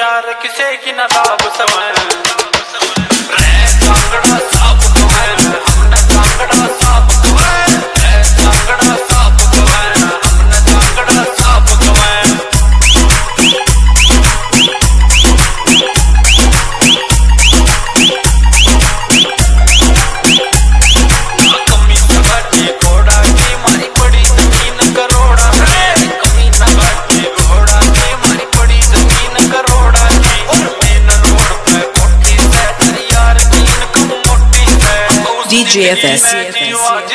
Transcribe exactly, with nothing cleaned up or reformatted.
यार किसे की ना दाब समय रे कांगड़ा साफ कवाए हमने कांगड़ा साफ कवाए रे कांगड़ा साफ कवाए हमने कांगड़ा साफ कवाए कमी न घाटी घोड़ा की मारी बड़ी जमीन करोड़ा रे कमी न घाटी घोड़ा की मारी बड़ी जमीन करोड़ा की और मेन रोड पे कोठी से यार तीन कम मोटी से D J F S